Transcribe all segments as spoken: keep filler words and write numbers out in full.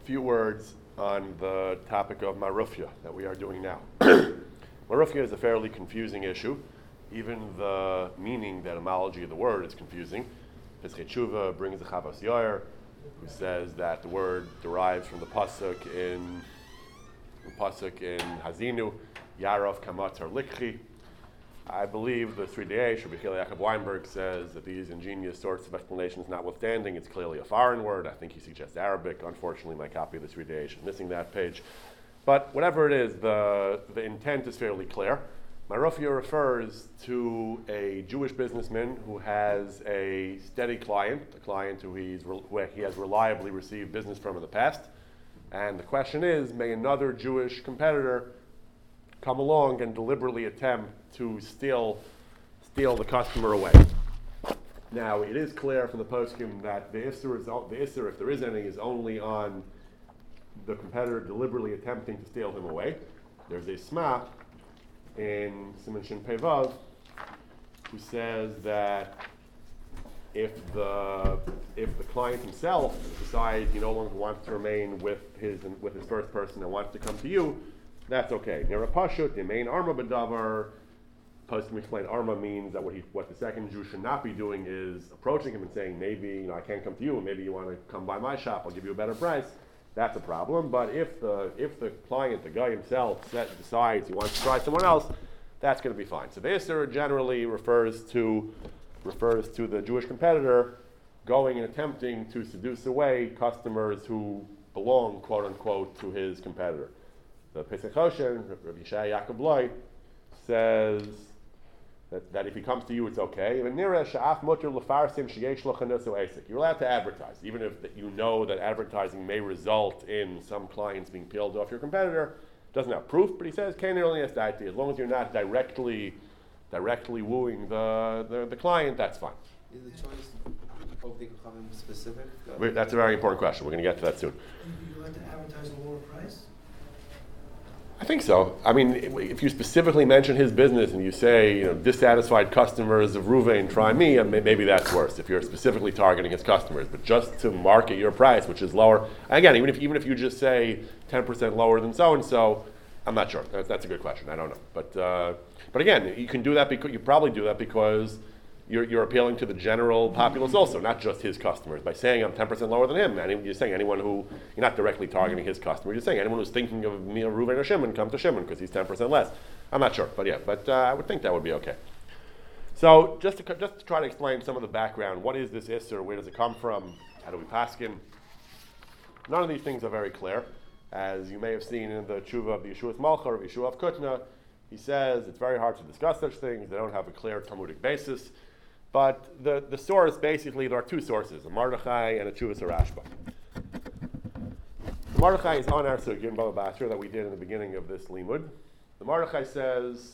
few words on the topic of Marufya that we are doing now. Marufya is a fairly confusing issue. Even the meaning, the etymology of the word is confusing. Pesach Tshuva brings a Chavos Yair, who says that the word derives from the pasuk in the pasuk in Hazinu, Yarov Kamatar Likchi. I believe the Sri Deesh, Rabbi Chili Yaakov Weinberg, says that these ingenious sorts of explanations notwithstanding, it's clearly a foreign word. I think he suggests Arabic. Unfortunately, my copy of the Sri Deesh is missing that page. But whatever it is, the, the intent is fairly clear. Marufya refers to a Jewish businessman who has a steady client, a client who, he's re- who he has reliably received business from in the past. And the question is, may another Jewish competitor come along and deliberately attempt to steal steal the customer away? Now, it is clear from the poskim that the Isser, is, the Isser, if there is any, is only on the competitor deliberately attempting to steal him away. There's a Sma in Siman Shin Pei Vav who says that if the if the client himself decides he no longer wants to remain with his with his first person and wants to come to you, that's okay. Nera Pashut, the main Arma B'davar, Poskim explain Arma means that what he what the second Jew should not be doing is approaching him and saying, maybe you know I can't come to you, maybe you want to come by my shop, I'll give you a better price. That's a problem. But if the if the client, the guy himself, set, decides he wants to try someone else, that's going to be fine. So the Isser generally refers to refers to the Jewish competitor going and attempting to seduce away customers who belong, quote unquote, to his competitor. The Pesach Hoshen, Rabbi Yishai Yaakov Loi, says that, that if he comes to you, it's okay. You're allowed to advertise, even if that you know that advertising may result in some clients being peeled off your competitor. Doesn't have proof, but he says, as long as you're not directly directly wooing the, the, the client, that's fine. Is the choice of the Chachamim specific? Wait, that's a very important question. We're going to get to that soon. You like to advertise a lower price? I think so. I mean, if you specifically mention his business and you say, you know, dissatisfied customers of Ruvain, try me, and maybe that's worse if you're specifically targeting his customers. But just to market your price, which is lower, again, even if even if you just say ten percent lower than so and so, I'm not sure. That's, that's a good question. I don't know. But uh, but again, you can do that because you probably do that because you're you're appealing to the general populace also, not just his customers. By saying I'm ten percent lower than him, and you're saying anyone who, you're not directly targeting his customers, you're saying anyone who's thinking of me, Reuven or Shimon, come to Shimon because he's ten percent less. I'm not sure, but yeah, but uh, I would think that would be okay. So just to just to try to explain some of the background, what is this Isser? Where does it come from? How do we paskin? None of these things are very clear. As you may have seen in the Tshuva of the Yeshua's Malcha, or Yeshua of Kutna, he says it's very hard to discuss such things. They don't have a clear Talmudic basis. But the, the source, basically, there are two sources, a Mordechai and a Tshuvas Rashba. The Mordechai is on our Sugya in Baba Basra that we did in the beginning of this Limud. The Mordechai says,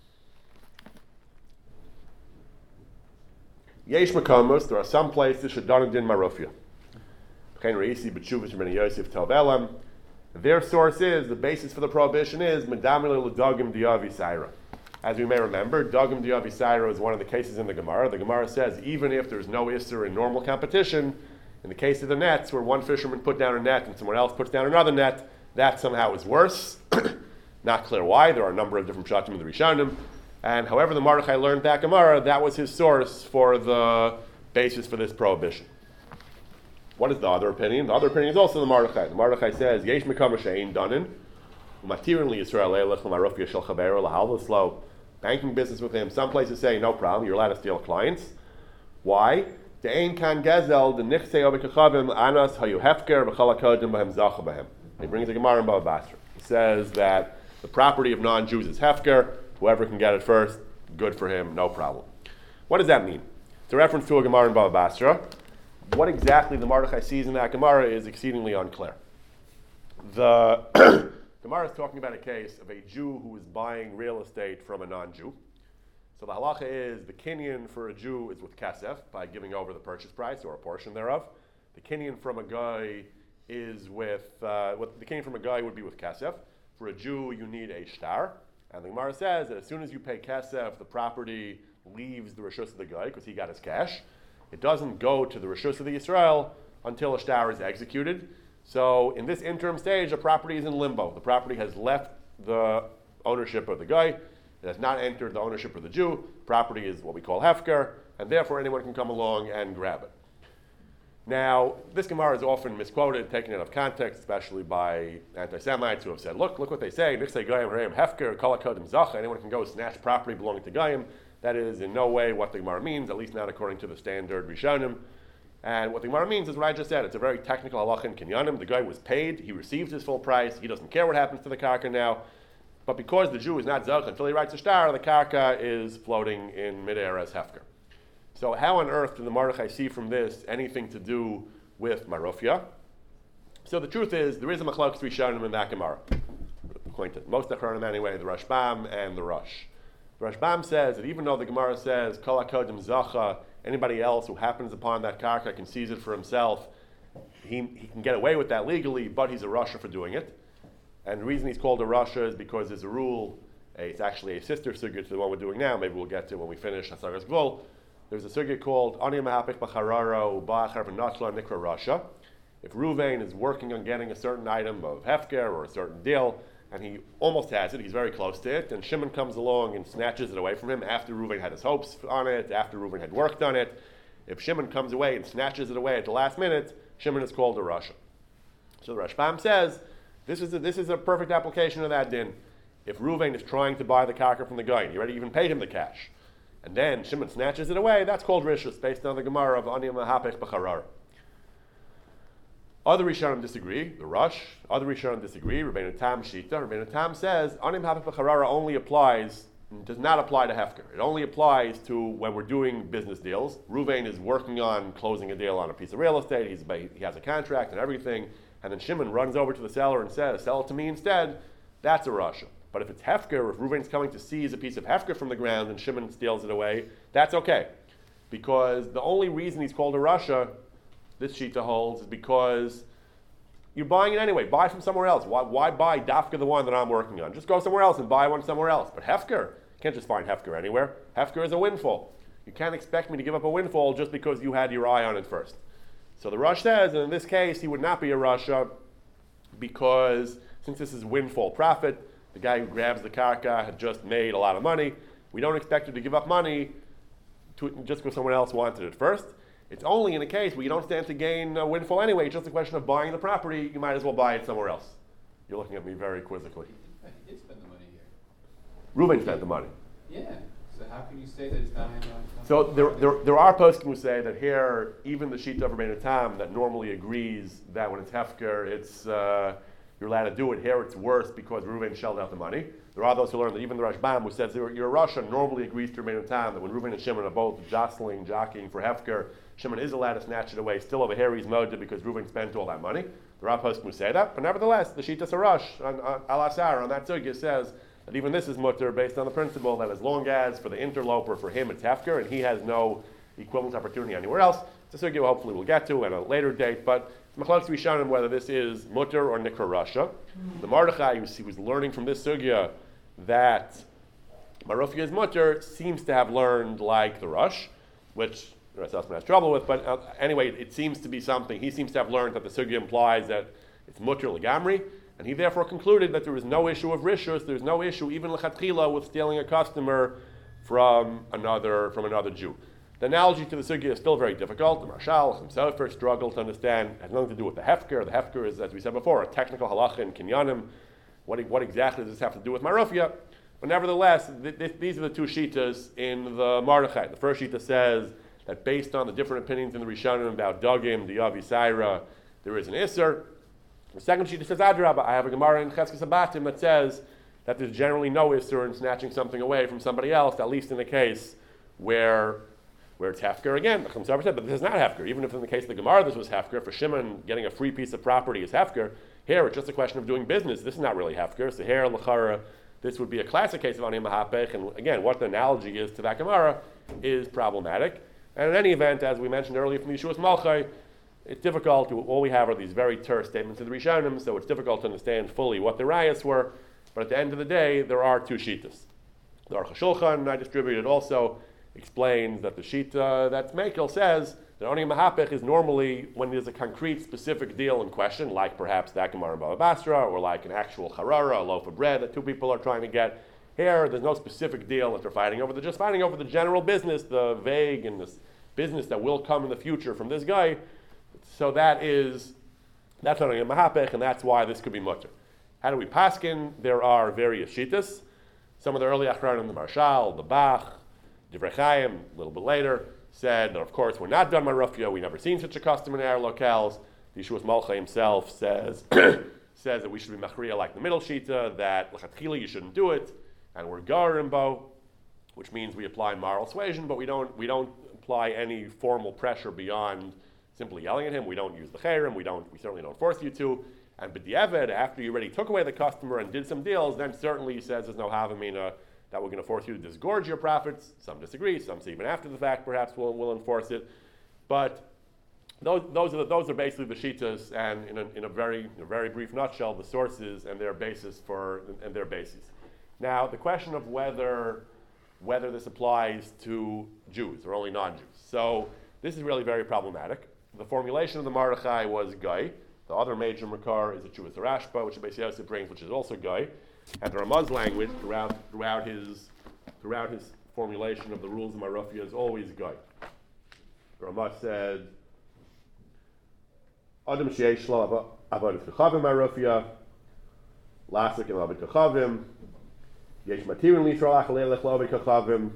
Yesh Makomos, there are some places Shadana Din Marufya. Chen Reisi B'Tshuvas Ben Yosef Tel Belam. Their source is, the basis for the prohibition is Medamil L'Dogim Diavi Saira. As we may remember, Dogim Diavi Saira is one of the cases in the Gemara. The Gemara says even if there's no Isser in normal competition, in the case of the nets, where one fisherman put down a net and someone else puts down another net, that somehow is worse. Not clear why. There are a number of different pshatim in the Rishonim. And however the Mordechai learned that Gemara, that was his source for the basis for this prohibition. What is the other opinion? The other opinion is also the Mordechai. The Mordechai says, Yesh Mekama She'ein Danin, Matirin Li Yisrael Eilech L'Marufya Shel Chaveiro L'Halvaslo. Banking business with him. Some places say, no problem, you're allowed to steal clients. Why? De'ein kan gezel, de nichsei obekachavim, anas hayu hefker, v'chalakodim b'hem zacha b'hem. He brings a Gemara in Bava Basra. He says that the property of non-Jews is hefker, whoever can get it first, good for him, no problem. What does that mean? It's a reference to a Gemara in Bava Basra. What exactly the Mordechai sees in that Gemara is exceedingly unclear. The Gemara is talking about a case of a Jew who is buying real estate from a non-Jew. So the halacha is the kinyan for a Jew is with kesef, by giving over the purchase price or a portion thereof. The kinyan from a guy is with, uh, what the kinyan from a guy would be with kesef. For a Jew, you need a shtar. And the Gemara says that as soon as you pay kesef, the property leaves the reshus of the guy because he got his cash. It doesn't go to the reshus of the Yisrael until a shtar is executed. So in this interim stage, the property is in limbo. The property has left the ownership of the guy. It has not entered the ownership of the Jew. Property is what we call hefker, and therefore anyone can come along and grab it. Now, this Gemara is often misquoted, taken out of context, especially by anti-Semites who have said, look, look what they say, Nixay Goyim Harayim Hefker, Kol HaKodim Zacha, anyone can go snatch property belonging to Goyim. That is in no way what the Gemara means, at least not according to the standard Rishonim. And what the Gemara means is what I just said. It's a very technical halach in Kinyanim. The guy was paid, he received his full price, he doesn't care what happens to the karka now. But because the Jew is not Zach until he writes a star, the karka is floating in midair as hefker. So how on earth did the Mordechai see from this anything to do with Marufya? So the truth is, there is a machlokes Rishonim in that Gemara. According to most Achronim anyway, the Rashbam and the Rosh. The Rashbam says that even though the Gemara says, Kol HaKodim Zacha, anybody else who happens upon that karka can seize it for himself, he, he can get away with that legally, but he's a Rasha for doing it. And the reason he's called a Rasha is because there's a rule, a, it's actually a sister sugya to the one we're doing now, maybe we'll get to when we finish Hasaras Gvul. There's a sugya called Ani Mahapich B'Chararo Ba'achar V'Natla Nikra Rasha. If Ruvain is working on getting a certain item of hefker or a certain deal, and he almost has it, he's very close to it, and Shimon comes along and snatches it away from him after Ruvain had his hopes on it, after Ruvain had worked on it. If Shimon comes away and snatches it away at the last minute, Shimon is called a Rasha. So the Rashbam says, this is a, this is a perfect application of that din. If Ruvain is trying to buy the karka from the guy, and he already even paid him the cash, and then Shimon snatches it away, that's called Rishus, based on the Gemara of Ani Mahapech B'Charar. Other Rishonim disagree, the Rosh. Other Rishonim disagree, Rabbeinu Tam Shita. Rabbeinu Tam says, Ani Mahapech B'Charara only applies, does not apply to Hefker. It only applies to when we're doing business deals. Ruvain is working on closing a deal on a piece of real estate, He's, he has a contract and everything, and then Shimon runs over to the seller and says, sell it to me instead, that's a Rasha. But if it's Hefker, if Ruvain's coming to seize a piece of Hefker from the ground and Shimon steals it away, that's okay. Because the only reason he's called a Rasha, this Shita holds, is because you're buying it anyway. Buy from somewhere else. Why, why buy Dafka, the one that I'm working on? Just go somewhere else and buy one somewhere else. But Hefker, you can't just find Hefker anywhere. Hefker is a windfall. You can't expect me to give up a windfall just because you had your eye on it first. So the Rosh says, and in this case, he would not be a Rasha because since this is windfall profit, the guy who grabs the karka had just made a lot of money. We don't expect him to give up money to, just because someone else wanted it first. It's only in a case where you don't stand to gain a windfall anyway. It's just a question of buying the property. You might as well buy it somewhere else. You're looking at me very quizzically. He did spend the money here. Reuben spent the money. Yeah. So how can you say that it's not on? So there, there, there are poskim who say that here, even the Shita of Rabbeinu Tam that normally agrees that when it's hefker, it's uh, you're allowed to do it. Here it's worse because Reuven shelled out the money. There are those who learn that even the Rashbam, who says you're, you're a Rasha, normally agrees to Rabbeinu Tam that when Reuven and Shimon are both jostling, jockeying for hefker, Shimon is allowed to snatch it away. Still over here he's moda because Reuven spent all that money. There are poskim who say that, but nevertheless, the Shita Sarash on, on Al Asar on that sugya says that even this is mutter based on the principle that as long as for the interloper, for him it's hefker, and he has no equivalent opportunity anywhere else. It's a sugya hopefully we'll get to at a later date, but it's machlokes Rishonim whether this is mutter or nikra rasha. The Mordechai, who was learning from this sugya that Marufya is mutter, seems to have learned like the Rosh, which the rest of us has trouble with, but uh, anyway, it seems to be something, he seems to have learned that the sugya implies that it's mutter legamri, and he therefore concluded that there is no issue of rishus, there's no issue even lechatchila with stealing a customer from another from another Jew. The analogy to the sugya is still very difficult. The Marshal himself first struggled to understand. It has nothing to do with the hefker. The hefker is, as we said before, a technical halacha in kinyanim. What, what exactly does this have to do with Marufya? But nevertheless, th- th- these are the two shitas in the Mordechai. The first shita says that based on the different opinions in the Rishonim about Dagim, the Yavisaira, there is an Isser. The second shita says, Adrabah, I have a Gemara in Cheskes Abatim that says that there's generally no Isser in snatching something away from somebody else, at least in the case where where it's hefker again. But this is not hefker. Even if in the case of the Gemara this was hefker, for Shimon getting a free piece of property is hefker, here it's just a question of doing business. This is not really hefker. So here, l'chara, this would be a classic case of ani mahapech, and again, what the analogy is to that Gemara is problematic. And in any event, as we mentioned earlier from the Yeshua's Malchai, it's difficult to, all we have are these very terse statements of the Rishonim, so it's difficult to understand fully what the rayas were, but at the end of the day, there are two shitas. The Aruch HaShulchan I distributed also explains that the shita that's Mekel says The Oni Mahapech is normally when there's a concrete, specific deal in question, like perhaps that Gemara in Baba Basra, or like an actual charara, a loaf of bread that two people are trying to get. Here, there's no specific deal that they're fighting over. They're just fighting over the general business, the vague and this business that will come in the future from this guy. So that is, that's not a mahapech, and that's why this could be mutter. How do we paskin? There are various shitas. Some of the early achronim, the Marshal, the Bach, Divrei Chaim, a little bit later, said that of course we're not done marufia. We've never seen such a custom in our locales. The Yeshua's Malcha himself says says that we should be machriya like the middle shita, that l'chatchila you shouldn't do it, and we're garimbo, which means we apply moral suasion, but we don't we don't apply any formal pressure beyond simply yelling at him. We don't use the chayrim. We don't we certainly don't force you to. And b'diavad, after you already took away the customer and did some deals, then certainly he says there's no havamina that we're going to force you to disgorge your profits. Some disagree. Some say even after the fact, perhaps we'll, we'll enforce it. But those, those, are the, those are basically the shitas, and in a, in a very in a very brief nutshell, the sources and their basis for and their bases. Now, the question of whether whether this applies to Jews or only non-Jews. So this is really very problematic. The formulation of the Marachai was Guy. The other major makar is the Chuvas Rashba, which the Beis Yosef brings, which is also Guy. And the Ramaz language throughout throughout his throughout his formulation of the rules of Marufia is always Guy. The Ramaz said, Adam sheish lo avodas kachavim Marufia, lasik and avodas kachavim, yesh matirin lisrol achalelech lo avodas kachavim.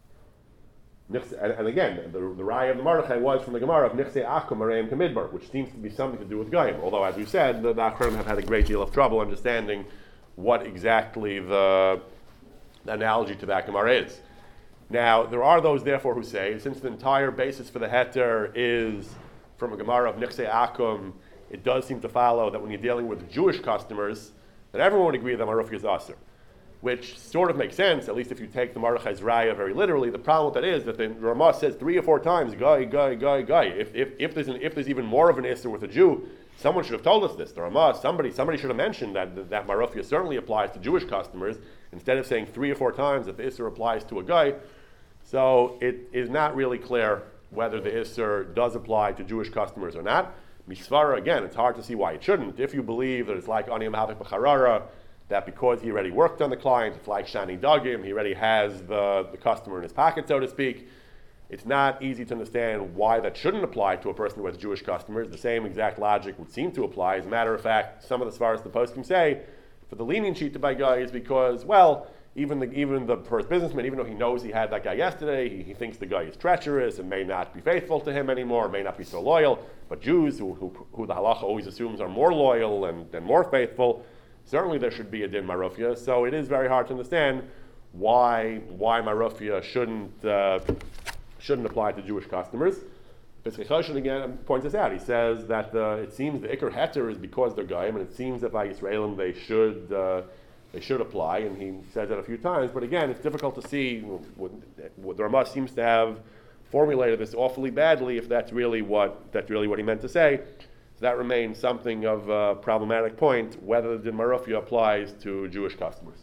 And, and again, the, the raya of the Marachai was from the Gemara of Nichse Akum Areim Kamidbar, which seems to be something to do with Goyim. Although, as we said, the Achronim have had a great deal of trouble understanding what exactly the, the analogy to that Gemara is. Now, there are those, therefore, who say, since the entire basis for the heter is from a Gemara of Nichse Akum, it does seem to follow that when you're dealing with Jewish customers, that everyone would agree that Marufia is Aser. Which sort of makes sense, at least if you take the Marachai's Raya very literally. The problem with that is that the Ramah says three or four times, guy, guy, guy, guy. If, if, if, there's an, if there's even more of an Isser with a Jew, someone should have told us this. The Ramah, somebody, somebody should have mentioned that that Marufia certainly applies to Jewish customers, instead of saying three or four times that the Isser applies to a guy. So it is not really clear whether the Isser does apply to Jewish customers or not. Misvara, again, it's hard to see why it shouldn't. If you believe that it's like Ani Mahavik B'charara, that because he already worked on the client, it's like Shani Dagim, he already has the, the customer in his pocket, so to speak. It's not easy to understand why that shouldn't apply to a person who has Jewish customers. The same exact logic would seem to apply. As a matter of fact, some of the Svaras the post can say, for the lenient sheet to buy guy is because, well, even the even the first businessman, even though he knows he had that guy yesterday, he, he thinks the guy is treacherous and may not be faithful to him anymore, may not be so loyal. But Jews, who, who, who the halacha always assumes are more loyal and, and more faithful, certainly there should be a din marufia, so it is very hard to understand why why marufia shouldn't uh, shouldn't apply to Jewish customers. Pesach Choshen again points this out. He says that uh, it seems the ikar heter is because they're goyim, and it seems that by Yisraelim they should uh, they should apply, and he says that a few times. But again, it's difficult to see. What, what the Ramah seems to have formulated this awfully badly. If that's really what that's really what he meant to say. So that remains something of a problematic point, whether the din marufia applies to Jewish customers.